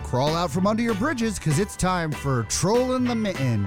Crawl out from under your bridges, because it's time for Trollin' the Mitten.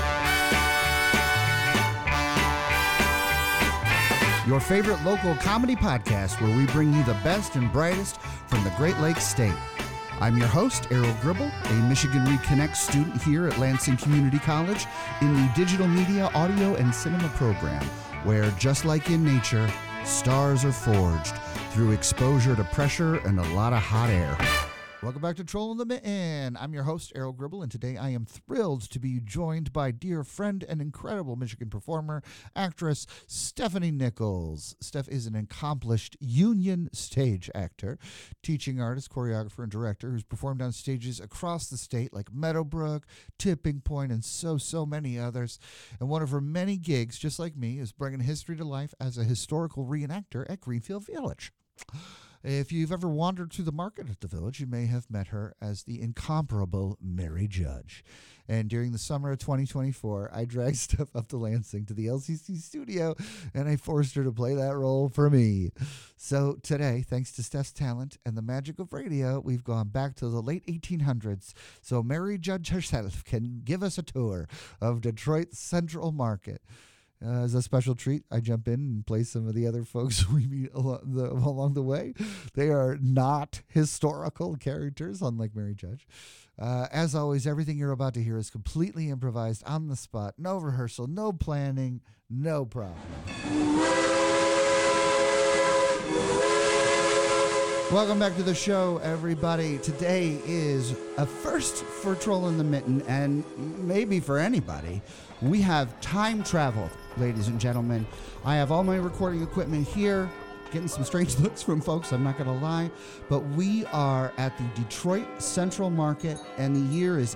Your favorite local comedy podcast where we bring you the best and brightest from the Great Lakes State. I'm your host, Errol Gribble, a Michigan Reconnect student here at Lansing Community College in the Digital Media, Audio, and Cinema program, where, just like in nature, stars are forged through exposure to pressure and a lot of hot air. Welcome back to Trollin' the Mitten. I'm your host, Errol Gribble, and today I am thrilled to be joined by dear friend and incredible Michigan performer, actress Stephanie Nichols. Steph is an accomplished union stage actor, teaching artist, choreographer, and director who's performed on stages across the state like Meadowbrook, Tipping Point, and so many others. And one of her many gigs, just like me, is bringing history to life as a historical reenactor at Greenfield Village. If you've ever wandered through the market at the Village, you may have met her as the incomparable Mary Judge. And during the summer of 2024, I dragged Steph up to Lansing to the LCC studio, and I forced her to play that role for me. So today, thanks to Steph's talent and the magic of radio, we've gone back to the late 1800s, so Mary Judge herself can give us a tour of Detroit's Central Market. As a special treat, I jump in and play some of the other folks we meet along the way. They are not historical characters, unlike Mary Judge. As always, everything you're about to hear is completely improvised on the spot. No rehearsal, no planning, no problem. Welcome back to the show, everybody. Today is a first for Trollin' the Mitten, and maybe for anybody. We have time travel, ladies and gentlemen. I have all my recording equipment here, getting some strange looks from folks, I'm not going to lie. But we are at the Detroit Central Market, and the year is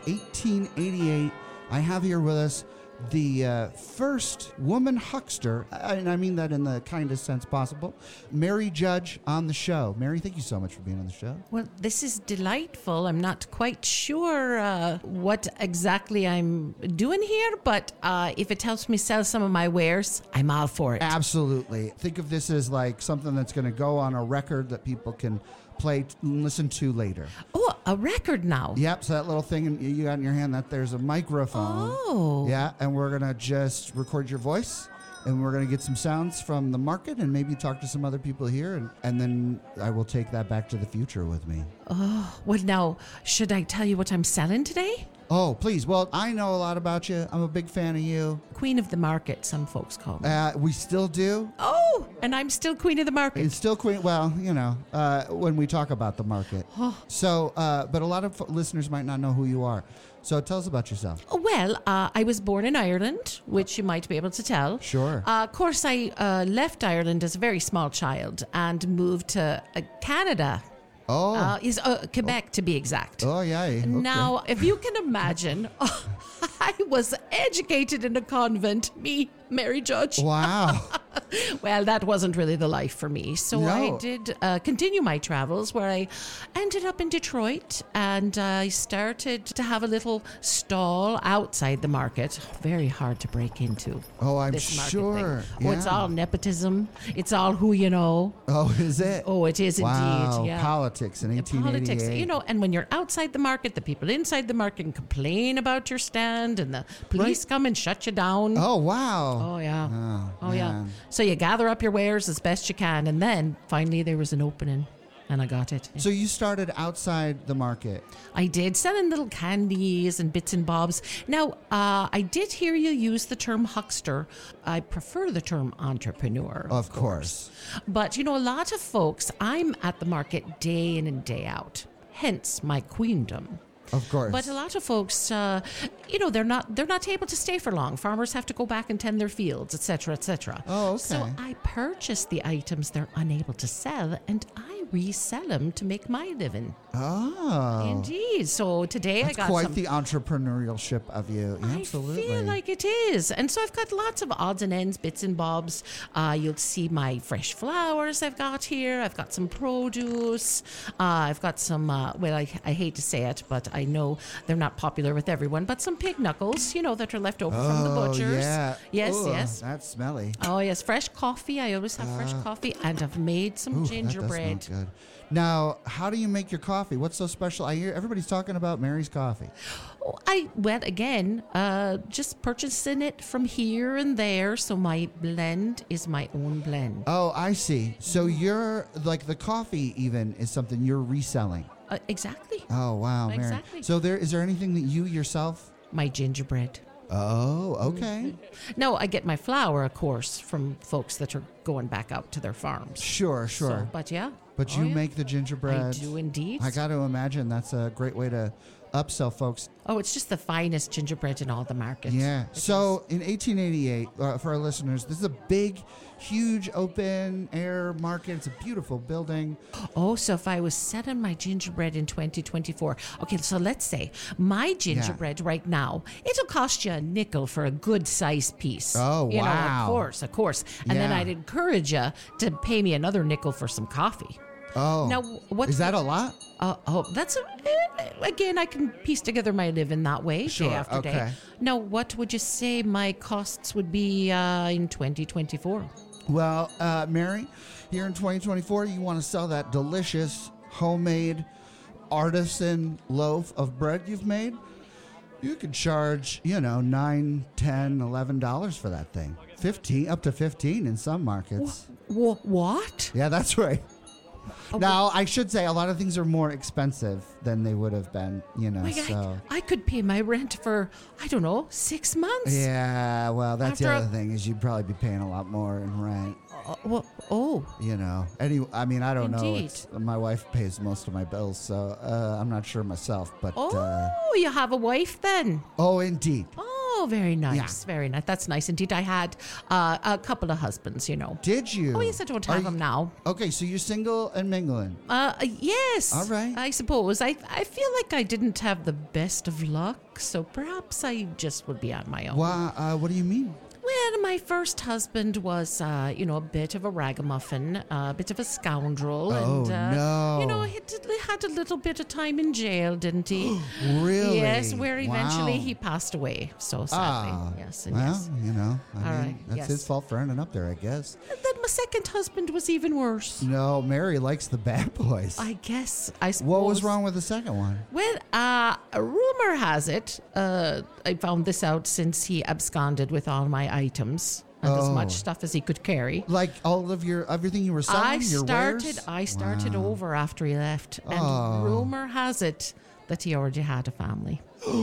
1888. I have here with us the first woman huckster, and I mean that in the kindest sense possible, Mary Judge on the show. Mary, thank you so much for being on the show. Well, this is delightful. I'm not quite sure what exactly I'm doing here, but if it helps me sell some of my wares, I'm all for it. Absolutely. Think of this as like something that's going to go on a record that people can play and listen to later. Oh, a record now. Yep, so that little thing you got in your hand, that there's a microphone. Oh. Yeah, and we're going to just record your voice, and we're going to get some sounds from the market and maybe talk to some other people here, and then I will take that back to the future with me. Oh, well now, should I tell you what I'm selling today? Oh, please. Well, I know a lot about you. I'm a big fan of you. Queen of the market, some folks call me. We still do. Oh, and I'm still queen of the market. It's still queen. Well, you know, when we talk about the market. So, but a lot of listeners might not know who you are. So tell us about yourself. Well, I was born in Ireland, which you might be able to tell. Sure. Of course, I left Ireland as a very small child and moved to Canada. Oh. Is Quebec, to be exact. Oh, yeah. Okay. Now, if you can imagine, I was educated in a convent, me, Mary Judge. Wow. Well, that wasn't really the life for me. So No. I did continue my travels, where I ended up in Detroit, and I started to have a little stall outside the market. Very hard to break into. Oh, I'm this market sure. thing. Oh, it's Yeah. all nepotism. It's all who you know. Oh, is it? Oh, it is Wow. indeed. Yeah. Politics in 1888. Politics, you know, and when you're outside the market, the people inside the market can complain about your stand, and the police come and shut you down. Oh, wow. Oh, yeah. Oh, Yeah. man. So you gather up your wares as best you can, and then finally there was an opening, and I got it. So you started outside the market. I did, selling little candies and bits and bobs. Now, I did hear you use the term huckster. I prefer the term entrepreneur. Of course. But, you know, a lot of folks, I'm at the market day in and day out, hence my queendom. Of course. But a lot of folks, you know, they're not able to stay for long. Farmers have to go back and tend their fields, etc., etc. Oh, okay. So I purchase the items they're unable to sell, and I resell them to make my living. Oh. Indeed. So today That's I got quite some. the entrepreneurship of you. Absolutely. I feel like it is. And so I've got lots of odds and ends, bits and bobs. You'll see my fresh flowers I've got here. I've got some produce. I've got some, well, I hate to say it, but I know they're not popular with everyone, but some pig knuckles, you know, that are left over from the butchers. Yeah. Yes, Ugh, yes. That's smelly. Oh, yes. Fresh coffee. I always have fresh coffee. And I've made some Ooh, that does gingerbread. smell good. Now, how do you make your coffee? What's so special? I hear everybody's talking about Mary's coffee. Oh, just purchasing it from here and there. So my blend is my own blend. Oh, I see. So you're like the coffee even is something you're reselling. Exactly. Oh, wow, Mary. Exactly. So is there anything that you yourself? My gingerbread. Oh, okay. No, I get my flour, of course, from folks that are going back out to their farms. Sure. So, but yeah. But you make the gingerbread. I do indeed. I got to imagine that's a great way to upsell folks. Oh, it's just the finest gingerbread in all the markets. Yeah. So in 1888, for our listeners, this is a big, huge open air market. It's a beautiful building. Oh, so if I was selling my gingerbread in 2024, okay, so let's say my gingerbread right now, it'll cost you a nickel for a good sized piece. Oh, you wow. know, of course. And then Yeah. I'd encourage you to pay me another nickel for some coffee. Oh. Now, what Is that a lot? Again, I can piece together my living that way, Sure, day after okay. day. Now, what would you say my costs would be in 2024? Well, Mary, here in 2024, you want to sell that delicious, homemade, artisan loaf of bread you've made? You could charge, $9, $10, $11 for that thing. 15, up to 15 in some markets. What? Yeah, that's right. Now, I should say a lot of things are more expensive than they would have been, so. I could pay my rent for, 6 months. Yeah, well, that's the After other thing is you'd probably be paying a lot more in rent. Anyway, I mean, I don't Indeed. know. My wife pays most of my bills, so I'm not sure myself. But You have a wife then? Indeed. Oh, very nice. Yeah. Very nice. That's nice indeed. I had a couple of husbands, Did you? Oh, yes, I don't have them now. Okay, so you're single and mingling. Yes. All right. I suppose. I feel like I didn't have the best of luck, so perhaps I just would be on my own. What do you mean? Well, my first husband was, a bit of a ragamuffin, a bit of a scoundrel. Oh, and, no. He had a little bit of time in jail, didn't he? Really? Yes, where eventually Wow. he passed away, so sadly. Yes, and well, yes. I mean, right, that's yes. his fault for ending up there, I guess. And then my second husband was even worse. No, Mary likes the bad boys. I suppose. What was wrong with the second one? Well, a rumor has it, I found this out since he absconded with all my items and as much stuff as he could carry. Like all of everything you were selling, I started over after he left, and rumor has it that he already had a family.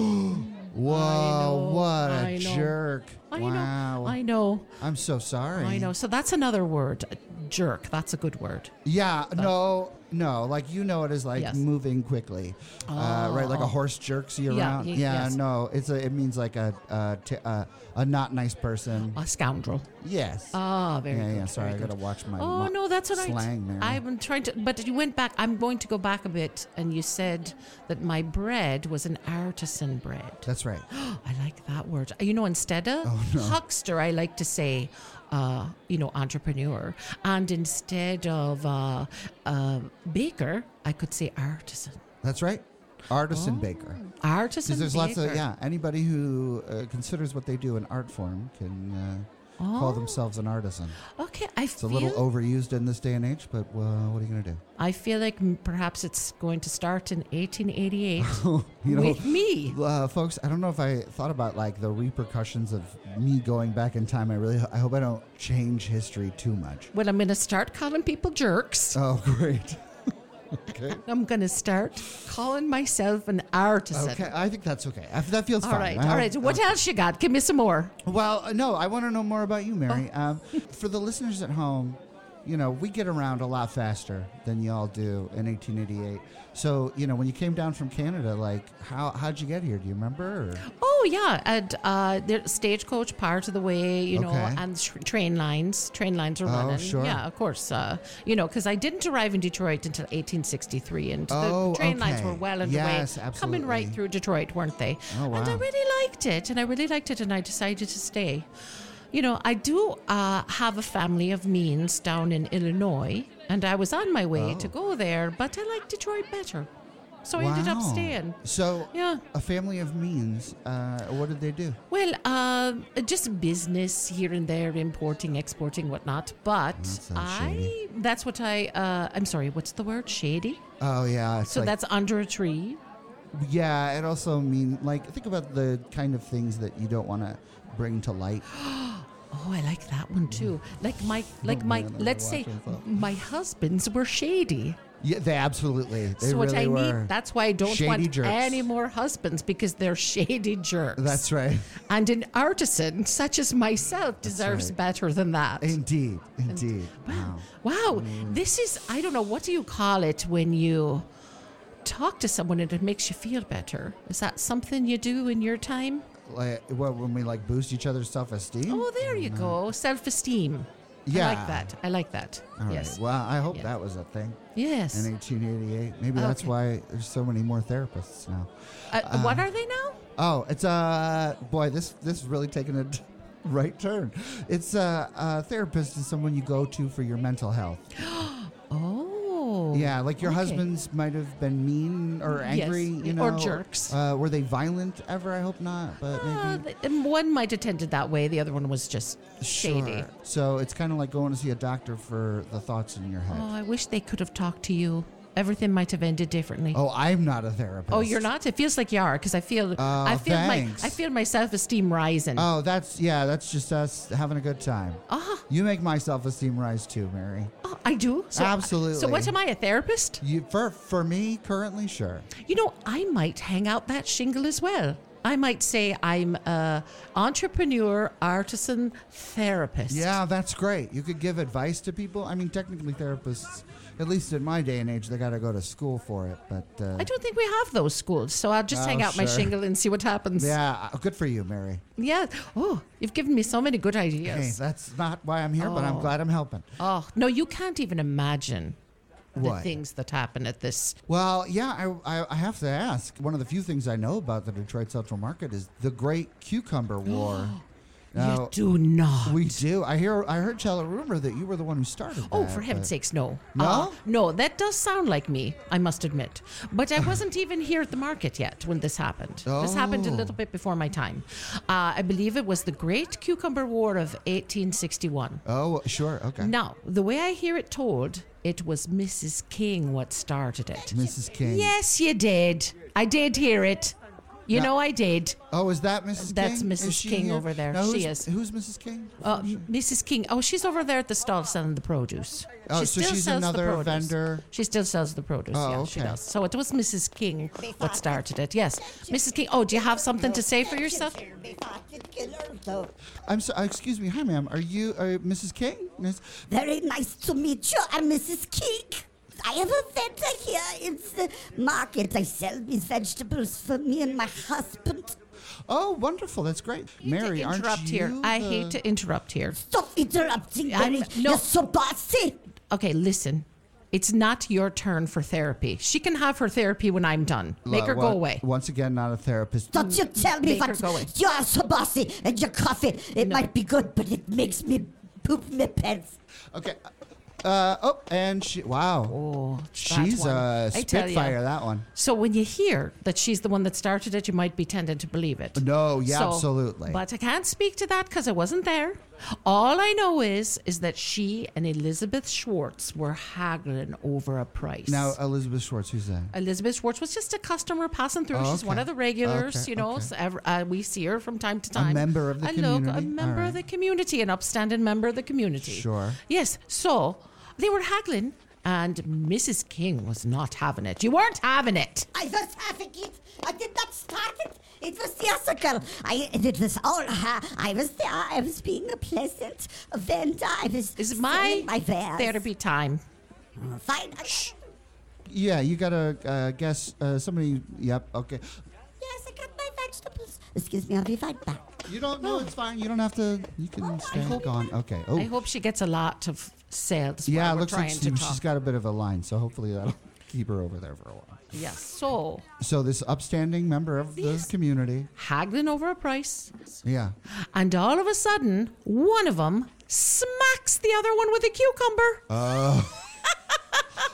Whoa, what I a know. jerk. Wow. I know. I'm so sorry. I know. So that's another word, jerk. That's a good word. Yeah, no, like it is like Yes. moving quickly, right? Like a horse jerks you Yeah, around. yes. No, it means like a not nice person. A scoundrel. Yes. Very good. Yeah. Sorry, I very gotta watch my. Oh, no, that's all right. Slang, Mary. I'm trying to, but you went back. I'm going to go back a bit, and you said that my bread was an artisan bread. That's right. I like that word. Instead of huckster, I like to say, entrepreneur. And instead of baker, I could say artisan. That's right. Artisan baker. Artisan Because there's baker. lots of anybody who considers what they do an art form can call themselves an artisan. Okay, It's a little overused in this day and age, but what are you going to do? I feel like perhaps it's going to start in 1888 You know, with me. folks, I don't know if I thought about like the repercussions of me going back in time. I hope I don't change history too much. Well, I'm going to start calling people jerks. Oh, great. Okay. I'm going to start calling myself an artisan. Okay, I think that's okay. That feels All fine. right, all right. What else you got? Give me some more. Well, no, I want to know more about you, Mary. Oh. For the listeners at home, we get around a lot faster than y'all do in 1888. So, when you came down from Canada, like, how'd you get here? Do you remember? Or? Oh, yeah. And the stagecoach part of the way, Okay. and train lines. Train lines are running. sure. Yeah, of course. Because I didn't arrive in Detroit until 1863, and the train lines okay. were well underway. Yes, coming right absolutely. through Detroit, weren't they? Oh, wow. And I really liked it, and I decided to stay. I do have a family of means down in Illinois, and I was on my way to go there, but I like Detroit better. So I ended up Wow. staying. So, Yeah. a family of means. What did they do? Well, just business here and there, importing, exporting, whatnot. But That sounds shady. that's what I'm sorry, what's the word? Shady? Oh, yeah. It's So like, that's under a tree. yeah, it also mean like think about the kind of things that you don't want to bring to light. Oh, I like that one too. Like my, man, I let's gotta say watch myself. my husbands were shady. Yeah, they absolutely. They So what really I were. need, that's why I don't Shady want jerks. any more husbands because they're shady jerks. That's right. And an artisan such as myself deserves right. better than that. Indeed. Wow. Wow, this is, I don't know, what do you call it when you talk to someone and it makes you feel better? Is that something you do in your time? Like when we like boost each other's self-esteem. Oh, there you go. Self-esteem. Yeah. I like that. All right. Yes. Well, I hope Yeah. that was a thing Yes. in 1888. Maybe that's Okay. why there's so many more therapists now. What are they now? Oh, it's boy, this is really taking a right turn. It's a therapist is someone you go to for your mental health. Oh. Yeah, like your okay. husbands might have been mean or angry, Yes, you know, or jerks. Were they violent ever? I hope not, but maybe. One might have tended that way. The other one was just shady. Sure. So it's kind of like going to see a doctor for the thoughts in your head. Oh, I wish they could have talked to you. Everything might have ended differently. Oh, I'm not a therapist. Oh, you're not? It feels like you are because I feel thanks. I feel my self-esteem rising. Oh, that's just us having a good time. You make my self-esteem rise too, Mary. Oh, I do. So, Absolutely. So what am I, a therapist? You for me currently, sure. You know, I might hang out that shingle as well. I might say I'm a entrepreneur, artisan, therapist. Yeah, that's great. You could give advice to people. I mean, technically, therapists, at least in my day and age, they got to go to school for it. But I don't think we have those schools, so I'll just hang out my sure. shingle and see what happens. yeah, good for you, Mary. Yeah. Oh, you've given me so many good Hey, ideas. that's not why I'm here, but I'm Oh. glad I'm helping. Oh, no, you can't even imagine the What? things that happen at this. Well, yeah, I have to ask. One of the few things I know about the Detroit Central Market is the Great Cucumber War. You do not. We do. I heard tell a rumor that you were the one who started that. Oh, for heaven's sakes, no. No? No, that does sound like me, I must admit. But I wasn't even here at the market yet when this happened. This happened a Oh. little bit before my time. I believe it was the Great Cucumber War of 1861. Oh, sure. Okay. Now, the way I hear it told, it was Mrs. King what started it. Mrs. King. Yes, you did. I did hear it. You Now- know I did. Oh, is that Mrs. That's King? Mrs. Is she King here? over there. Now, She who's- is. Who's Mrs. King? Mrs. King. Oh, she's over there at the stall selling the produce. Oh, she so still she's sells the another produce. vendor? She still sells the produce. Oh, Yeah, she okay. does. So it was Mrs. King what started it. Yes, Mrs. King. Oh, do you have something to say for yourself? I'm so. Excuse me. Hi, ma'am. Are you Mrs. King? Very nice to meet you. I'm Mrs. King. I have a vendor here in the market. I sell these vegetables for me and my husband. Oh, wonderful. That's great. Mary, to aren't interrupt you here. I the- hate to interrupt here. Stop interrupting, I'm- Mary. no. You're so bossy. Okay, listen. It's not your turn for therapy. She can have her therapy when I'm done. Make her go What- away. Once again, not a therapist. Don't you tell me Make her what go away. you are so bossy and your coffee. It might be good, but it makes me poop my pants. Okay. And she. Wow. Oh, that She's one. a I tell ya. spitfire. That one. So when you hear that she's the one that started it, you might be tended to believe it. No. Yeah. So- Absolutely. But I can't speak to that because I wasn't there. All I know is that she and Elizabeth Schwartz were haggling over a price. Now, Elizabeth Schwartz. Who's that? Elizabeth Schwartz was just a customer passing through. Oh, She's one okay. of the regulars, Okay, you know. okay. So we see her from time to time. member of the a community. member All of the right. community, an upstanding member of the community. Sure. Yes. So they were haggling, and Mrs. King was not having it. You weren't having it. I was having it. I did not start it. It was the other girl. It was all her. I was there. I was being a pleasant vendor. I was Is it selling my wares. therapy time? Fine. Shh. Yeah. You gotta guess somebody. Yep. Okay. Yes, I got my vegetables. Excuse me, I'll be right back. You don't know. It's fine. You don't have to. You can stay gone. Okay. Oh. I hope she gets a lot of sales. Yeah. while It we're looks like trying to talk. she's got a bit of a line, so hopefully that'll keep her over there for a while. Yes. So So this upstanding member of the Yes. community. haggling over a price, Yeah. and all of a sudden, one of them smacks the other one with a cucumber.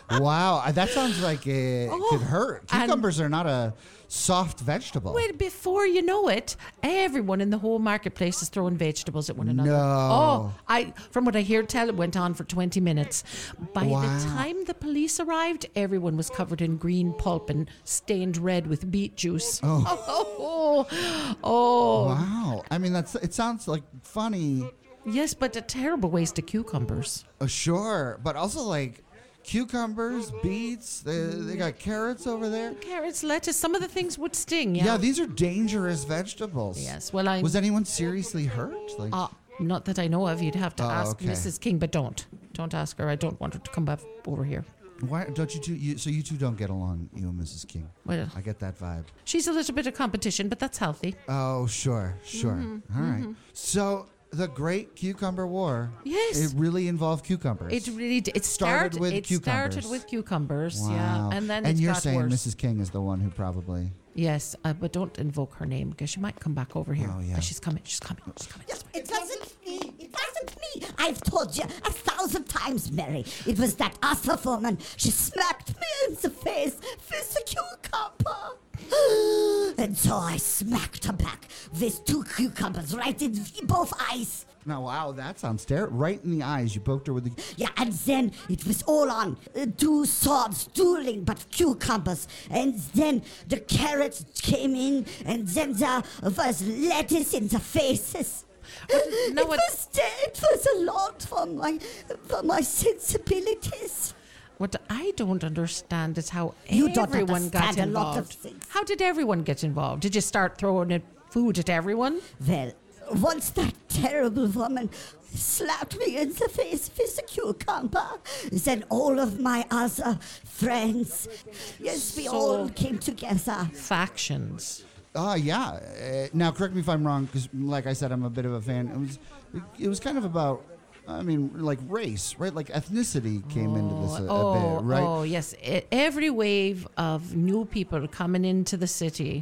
Wow, that sounds like it could hurt. and- Cucumbers are not a soft vegetable. Well, before you know it, everyone in the whole marketplace is throwing vegetables at one another. No. From what I hear tell, it went on for 20 minutes. By Wow. the time the police arrived, everyone was covered in green pulp and stained red with beet juice. Oh. Wow. I mean, it sounds like funny. Yes, but a terrible waste of cucumbers. Sure, but also like cucumbers, beets. They got carrots over there. Carrots, lettuce, some of the things would sting. Yeah, these are dangerous vegetables. Yes, well, I Was anyone seriously hurt? Like, not that I know of. You'd have to ask okay. Mrs. King, but don't ask her. I don't want her to come back over here. why don't you two? So you two don't get along, you and Mrs. King. Well, I get that vibe. she's a little bit of competition, but that's healthy. Oh, sure. Mm-hmm, All right. So the Great Cucumber War. Yes. It really involved cucumbers. It really did. It Started started with It cucumbers. started with cucumbers, Wow. yeah, and then and it you're got saying worse. Mrs. King is the one who probably. Yes, but don't invoke her name because she might come back over here. Oh, yeah. She's coming. She's coming. She's coming. Yes, it wasn't me. It wasn't me. I've told you 1,000 times, Mary. It was that Asa woman. She smacked me in the face with a cucumber. And so I smacked her back with 2 cucumbers right in both eyes. No, wow, that sounds terrible. Right in the eyes, you poked her with the. Yeah, and then it was all on 2 swords dueling, but cucumbers. And then the carrots came in, and then there was lettuce in the faces. no, it was a lot for my sensibilities. What I don't understand is how You don't everyone got understand a lot of involved. things. How did everyone get involved? Did you start throwing food at everyone? Well, once that terrible woman slapped me in the face with a cucumber, then all of my other friends, yes, we all came together. Factions. Yeah. Now, correct me if I'm wrong, because like I said, I'm a bit of a fan. It was kind of about. I mean, like race, right? Like ethnicity came into this a bit, right? Oh, yes. Every wave of new people coming into the city,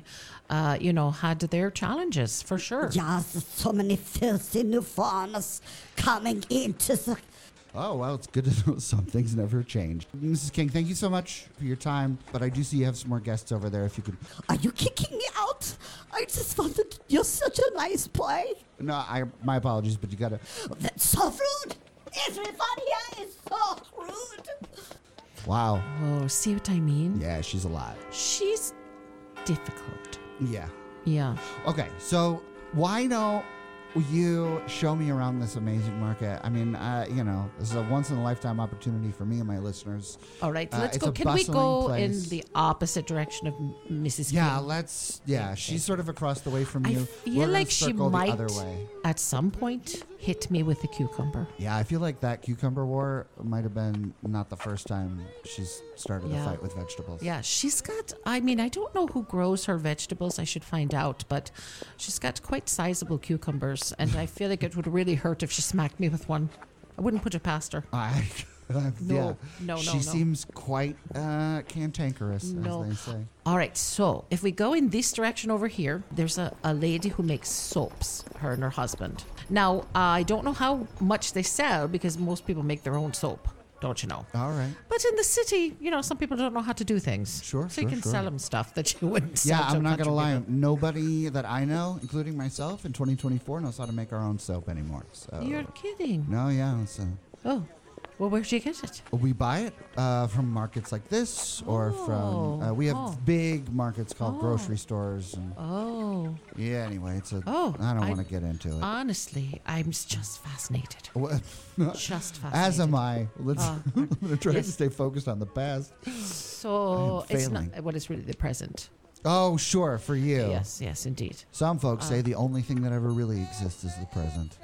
had their challenges, for sure. Yes, so many filthy new foreigners coming into the... Oh, well, it's good to know some things never change. Mrs. King, thank you so much for your time, but I do see you have some more guests over there if you could... Are you kicking me out? I just wanted... You're such a nice boy. No, my apologies, but you gotta... That's so rude. Everyone here is so rude. Wow. Oh, see what I mean? Yeah, she's a lot. She's difficult. Yeah. Yeah. Okay, so why don't you show me around this amazing market? I mean, this is a once-in-a-lifetime opportunity for me and my listeners. All right, let's it's go. a Can we go bustling in place. the opposite direction of Mrs. Yeah, King? let's... Yeah, she's sort of across the way from I you. feel We're gonna like she circle might, the other way. at some point, hit me with a cucumber. Yeah, I feel like that cucumber war might have been not the first time she's started a Yeah. fight with vegetables. Yeah, she's got, I mean, I don't know who grows her vegetables. I should find out, but she's got quite sizable cucumbers, and I feel like it would really hurt if she smacked me with one. I wouldn't put it past her. Yeah. No, She no. seems quite cantankerous, No. as they say. All right, so if we go in this direction over here, there's a lady who makes soaps, her and her husband. Now, I don't know how much they sell because most people make their own soap, don't you know? All right. But in the city, some people don't know how to do things. Sure, So you can sure. sell them stuff that you wouldn't sell Yeah, to I'm not country going to lie. people. Nobody that I know, including myself, in 2024 knows how to make our own soap anymore. So You're kidding. No, yeah. So Oh, well, where'd you get it? we buy it from markets like this, or from we have big markets called grocery stores. And Oh, yeah, anyway, it's a. Oh, I don't I- want to get into it. honestly, I'm just fascinated. What- Just fascinated. As am I. Let's. I'm going to try yes. to stay focused on the past. So I am it's not failing. what is really the present. Oh, sure, for you. Yes, indeed. Some folks say the only thing that ever really exists is the present.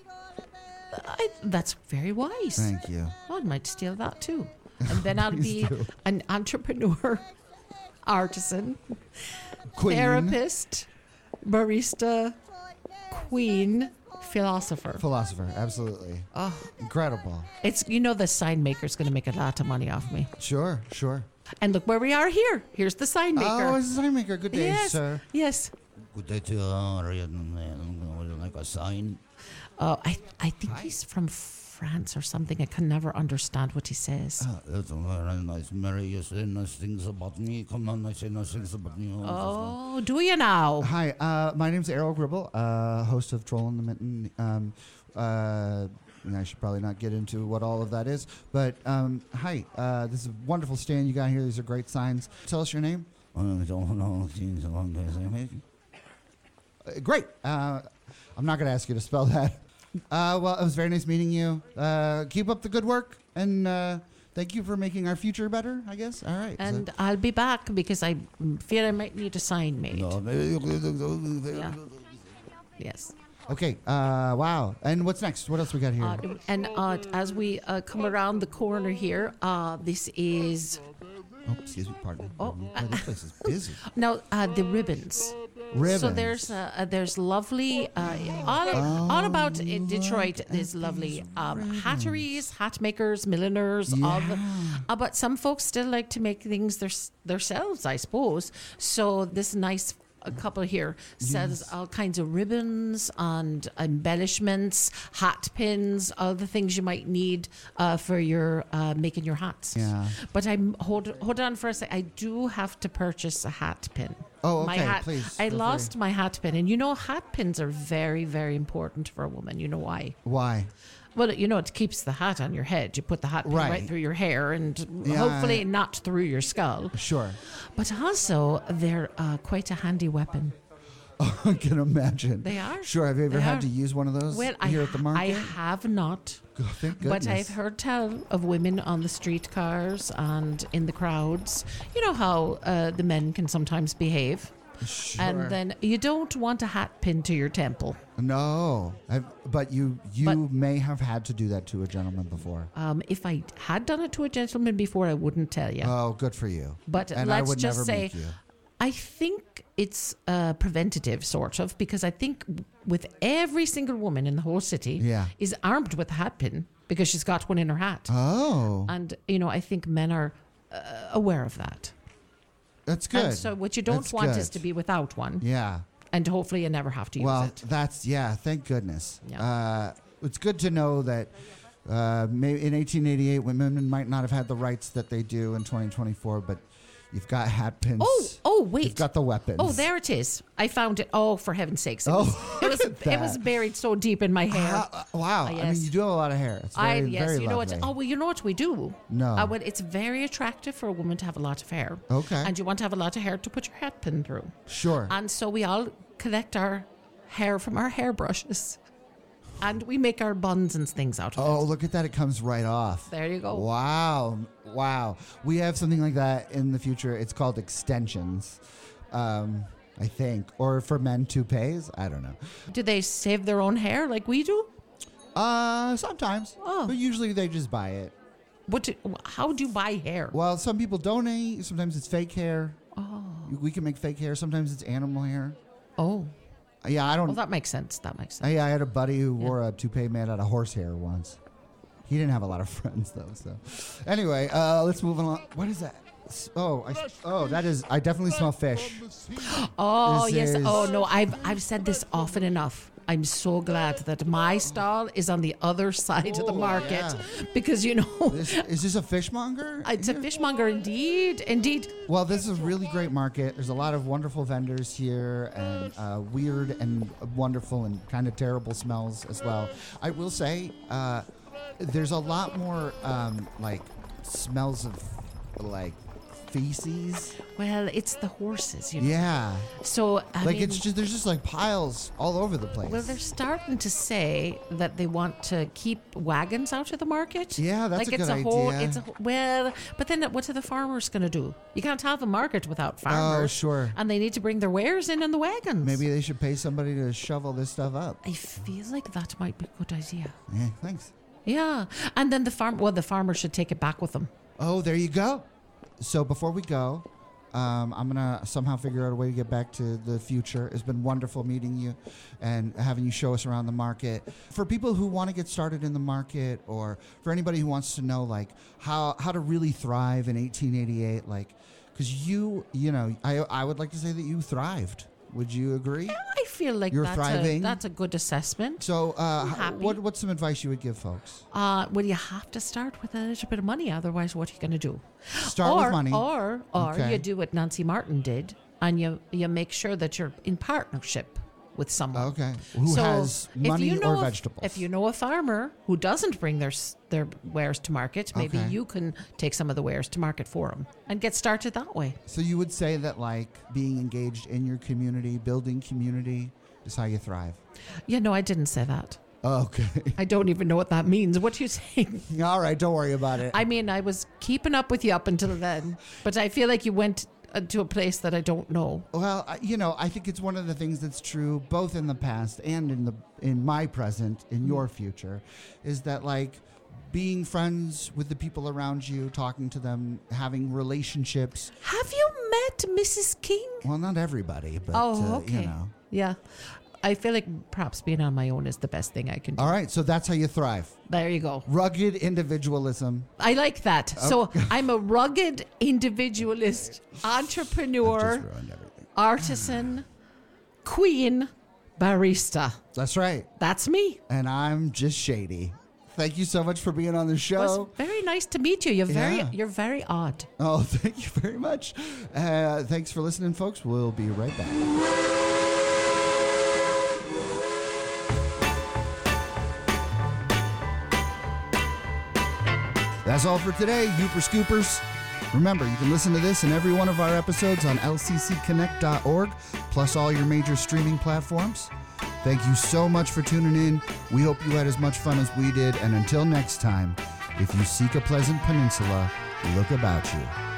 That's very wise. Thank you. I might steal that too. And then I'll be Please do. an entrepreneur, artisan, Queen. therapist, barista, queen, philosopher. Philosopher, absolutely. Oh, Incredible. it's the sign maker's going to make a lot of money off me. Sure, sure. And look where we are here. Here's the sign maker. Oh, it's a sign maker. Good day, yes, sir. yes. Good day to you. Like a sign. I think he's from France or something. I can never understand what he says. It's very nice, Mary. You say nice things about me. Come on, I say nice things about me. Oh, do you now? Hi, my name's Errol Gribble, host of Troll in the Mitten. I should probably not get into what all of that is, but hi, this is a wonderful stand you got here. These are great signs. Tell us your name. I don't know. Great. I'm not going to ask you to spell that. Well, it was very nice meeting you. Keep up the good work, and thank you for making our future better, I guess. All right. And I'll be back because I fear I might need a sign made. Yeah. Yes. Okay. Wow. And what's next? What else we got here? As we come around the corner here, this is... Oh, excuse me. Pardon me. Oh. Boy, this place is busy. Now, the ribbons. Ribbons. So there's lovely, all about in Detroit, there's lovely hatteries, hat makers, milliners. But some folks still like to make things themselves, I suppose. So this nice couple here sells all kinds of ribbons and embellishments, hat pins, all the things you might need for your making your hats. Yeah. But hold on for a second. I do have to purchase a hat pin. Oh, My okay, hat, please. I feel lost free. my hat pin. And hat pins are very, very important for a woman. You know why? Why? Well, it keeps the hat on your head. You put the hat pin right through your hair and hopefully not through your skull. Sure. But also, they're quite a handy weapon. I can imagine. They are. Sure. Have you ever had to use one of those here at the market? I have not. Oh, thank goodness. But I've heard tell of women on the streetcars and in the crowds. You know how the men can sometimes behave. Sure. And then you don't want a hat pinned to your temple. No. But you may have had to do that to a gentleman before. If I had done it to a gentleman before, I wouldn't tell you. Oh, good for you. But and I let's would just never say, make you. I think it's preventative, sort of, because I think with every single woman in the whole city is armed with a hat pin because she's got one in her hat. Oh. And, I think men are aware of that. That's good. And so what you don't want is to be without one. Yeah. And hopefully you never have to use it. Well, thank goodness. Yeah. It's good to know that maybe in 1888 women might not have had the rights that they do in 2024, but you've got hat pins. Oh, wait. You've got the weapons. Oh, there it is. I found it. Oh, for heaven's sakes. It was buried so deep in my hair. Wow. Yes. I mean, you do have a lot of hair. It's very, very you know lovely. what? Oh, well, you know what we do? No. Well, it's very attractive for a woman to have a lot of hair. Okay. And you want to have a lot of hair to put your hat pin through. Sure. And so we all collect our hair from our hairbrushes. And we make our buns and things out of it. Oh, look at that. It comes right off. There you go. Wow. We have something like that in the future. It's called extensions, I think. Or for men, toupees. I don't know. Do they save their own hair like we do? Sometimes. Oh. But usually they just buy it. How do you buy hair? Well, some people donate. Sometimes it's fake hair. Oh. We can make fake hair. Sometimes it's animal hair. Oh. Yeah, I don't. Well, that makes sense. I had a buddy who wore a toupee made out of horsehair once. He didn't have a lot of friends though. So, anyway, let's move along. What is that? That is. I definitely smell fish. Oh yes. Oh no. I've said this often enough. I'm so glad that my stall is on the other side of the market because is this a fishmonger? It's a fishmonger indeed. Well, this is a really great market. There's a lot of wonderful vendors here and weird and wonderful and kind of terrible smells as well. I will say there's a lot more smells of feces. Well, it's the horses, Yeah. So there's just like piles all over the place. Well, they're starting to say that they want to keep wagons out of the market. Yeah, that's a good idea. But then what are the farmers going to do? You can't have a market without farmers. Oh, sure. And they need to bring their wares in the wagons. Maybe they should pay somebody to shovel this stuff up. I feel like that might be a good idea. Yeah, thanks. Yeah, and then the farmer should take it back with them. Oh, there you go. So before we go, I'm going to somehow figure out a way to get back to the future. It's been wonderful meeting you and having you show us around the market. For people who want to get started in the market or for anybody who wants to know how to really thrive in 1888, because I would like to say that you thrived. Would you agree? I feel like You're thriving. that's a good assessment. So, happy. what's some advice you would give folks? Well, you have to start with a little bit of money. Otherwise, what are you going to do? Start with money. Or Okay. you do what Nancy Martin did, and you make sure that you're in partnership with someone. Okay. Who So has if money you know or a- vegetables? If you know a farmer who doesn't bring their wares to market, maybe Okay. you can take some of the wares to market for them and get started that way. So you would say that like being engaged in your community, building community, is how you thrive. Yeah, no, I didn't say that. Okay. I don't even know what that means. What are you saying? All right. Don't worry about it. I mean, I was keeping up with you up until then, but I feel like you went to a place that I don't know. Well, I think it's one of the things that's true both in the past and in my present, in your future, is that like being friends with the people around you, talking to them, having relationships. Have you met Mrs. King? Well, not everybody, but Okay. Yeah. I feel like perhaps being on my own is the best thing I can do. All right, so that's how you thrive. There you go. Rugged individualism. I like that. So I'm a rugged individualist, entrepreneur, Just ruined everything. artisan, queen, barista. That's right. That's me. And I'm just shady. Thank you so much for being on the It show. was very nice to meet you. Yeah. You're very odd. Oh, thank you very much. Thanks for listening, folks. We'll be right back. That's all for today, Youper Scoopers. Remember, you can listen to this and every one of our episodes on lccconnect.org, plus all your major streaming platforms. Thank you so much for tuning in. We hope you had as much fun as we did. And until next time, if you seek a pleasant peninsula, look about you.